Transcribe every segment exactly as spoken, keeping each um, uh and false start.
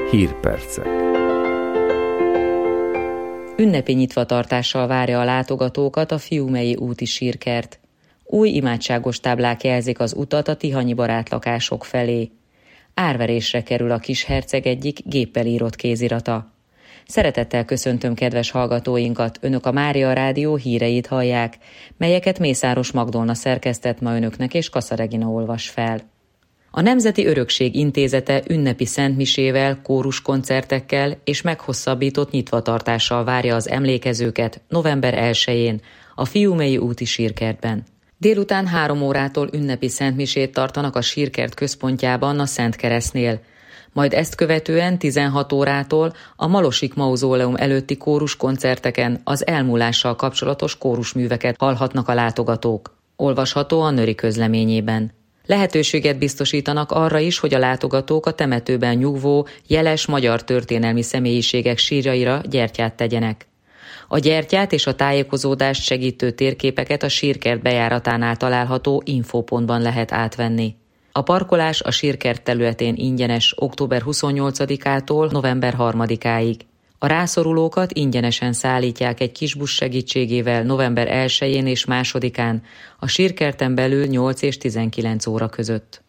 Hírpercek. Ünnepi nyitvatartással várja a látogatókat a Fiumei úti sírkert. Új imádságos táblák jelzik az utat a tihanyi barátlakások felé. Árverésre kerül a kisherceg egyik géppel írott kézirata. Szeretettel köszöntöm kedves hallgatóinkat, önök a Mária Rádió híreit hallják, melyeket Mészáros Magdolna szerkesztett ma önöknek és Kassa Regina olvas fel. A Nemzeti Örökség Intézete ünnepi szentmisével, kóruskoncertekkel és meghosszabbított nyitvatartással várja az emlékezőket november elsején a Fiumei úti sírkertben. Délután három órától ünnepi szentmisét tartanak a sírkert központjában a Szent Keresztnél, majd ezt követően tizenhat órától a Malosik mauzóleum előtti kóruskoncerteken az elmúlással kapcsolatos kórusműveket hallhatnak a látogatók. Olvasható a Nöri közleményében. Lehetőséget biztosítanak arra is, hogy a látogatók a temetőben nyugvó, jeles magyar történelmi személyiségek sírjaira gyertyát tegyenek. A gyertyát és a tájékozódást segítő térképeket a sírkert bejáratánál található infópontban lehet átvenni. A parkolás a sírkert területén ingyenes október huszonnyolcadikától november harmadikáig. A rászorulókat ingyenesen szállítják egy kisbusz segítségével november elsején és másodikán a sírkerten belül nyolc és tizenkilenc óra között.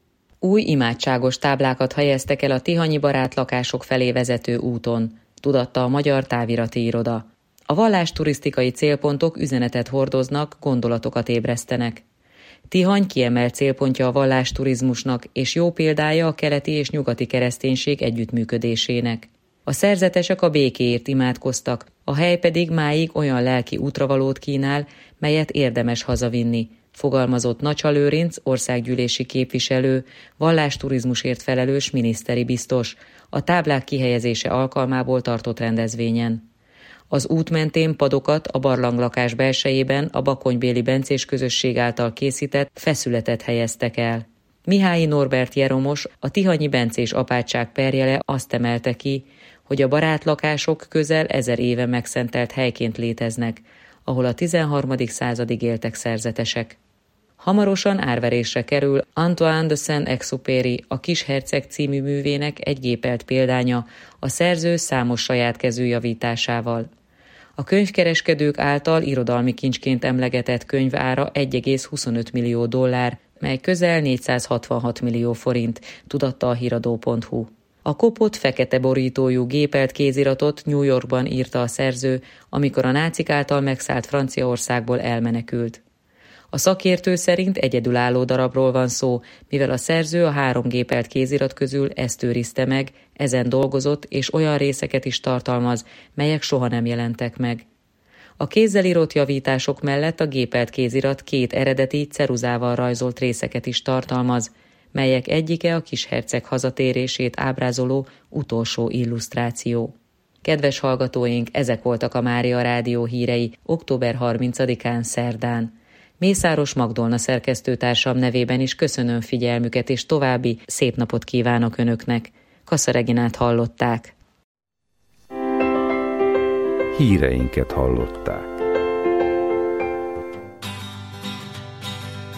Új imádságos táblákat helyeztek el a tihanyi barátlakások felé vezető úton, tudatta a Magyar Távirati Iroda. A vallásturisztikai célpontok üzenetet hordoznak, gondolatokat ébresztenek. Tihany kiemelt célpontja a vallásturizmusnak és jó példája a keleti és nyugati kereszténység együttműködésének. A szerzetesek a békéért imádkoztak, a hely pedig máig olyan lelki útravalót kínál, melyet érdemes hazavinni, fogalmazott Nacsa Lőrinc, országgyűlési képviselő, vallásturizmusért felelős miniszteri biztos, a táblák kihelyezése alkalmából tartott rendezvényen. Az út mentén padokat a barlanglakás belsejében a bakonybéli bencés közösség által készített feszületet helyeztek el. Mihályi Norbert Jeromos, a tihanyi bencés apátság perjele azt emelte ki, hogy a barátlakások közel ezer éve megszentelt helyként léteznek, ahol a tizenharmadik századig éltek szerzetesek. Hamarosan árverésre kerül Antoine de Saint-Exupéry, a Kisherceg című művének egy gépelt példánya, a szerző számos saját kezű javításával. A könyvkereskedők által irodalmi kincsként emlegetett könyv ára egy egész huszonöt millió dollár, mely közel négyszázhatvanhat millió forint, tudatta a híradó pont hu. A kopott fekete borítójú gépelt kéziratot New Yorkban írta a szerző, amikor a nácik által megszállt Franciaországból elmenekült. A szakértő szerint egyedülálló darabról van szó, mivel a szerző a három gépelt kézirat közül ezt őrizte meg, ezen dolgozott és olyan részeket is tartalmaz, melyek soha nem jelentek meg. A kézzel írott javítások mellett a gépelt kézirat két eredeti ceruzával rajzolt részeket is tartalmaz, melyek egyike a kisherceg hazatérését ábrázoló utolsó illusztráció. Kedves hallgatóink, ezek voltak a Mária Rádió hírei október harmincadikán szerdán. Mészáros Magdolna szerkesztőtársam nevében is köszönöm figyelmüket, és további szép napot kívánok önöknek. Kassa Reginát hallották. Híreinket hallották.